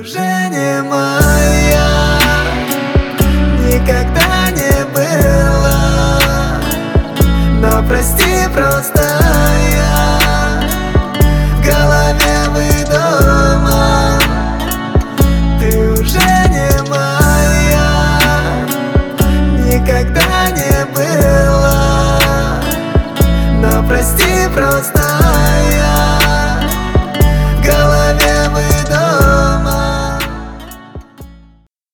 уже не моя, никогда не была. Но прости, просто я в голове выдумал. Ты уже не моя, никогда не была. Но прости, просто я